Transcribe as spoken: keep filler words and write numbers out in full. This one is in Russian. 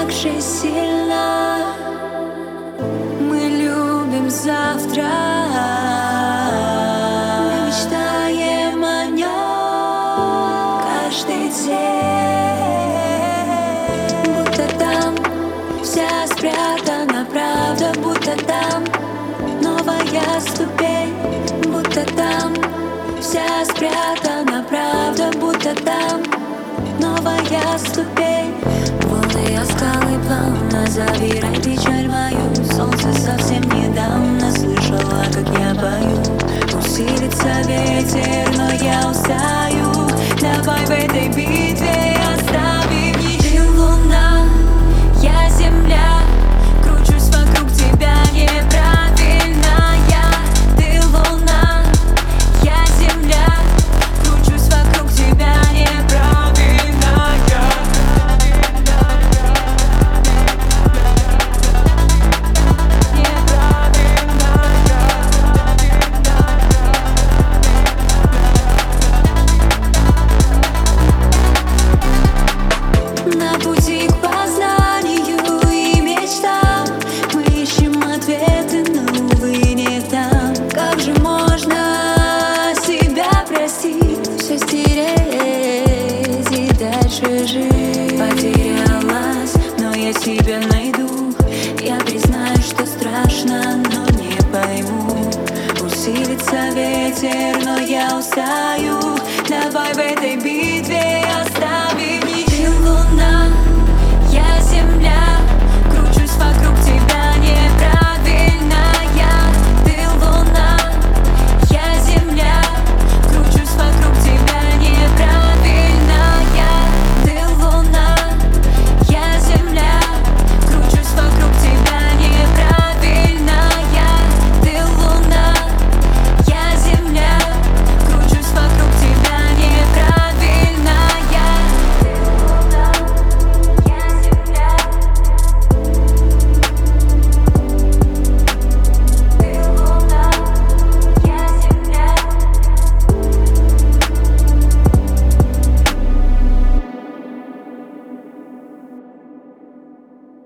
так же сильно мы любим завтра. Мы мечтаем о нем каждый день. Будто там вся спрятана правда, будто там новая ступень. Будто там вся спрятана правда, будто там новая ступень. Волны о скалы плавно, забирай печаль мою. Солнце совсем недавно слышала, как я пою. Усилится ветер, но я устаю. Давай в этой битве оставим ничью. Ты луна, я земля, кручусь вокруг тебя неправильная. Ты луна, я земля, кручусь вокруг тебя неправильная. На пути к познанию и мечтам мы ищем ответы, но, увы, не там. Как же можно себя простить, все стереть и дальше жить? Потерялась, но я тебя найду. Я признаю, что страшно, но не пойму. Усилится ветер, но я устаю. Давай в этой битве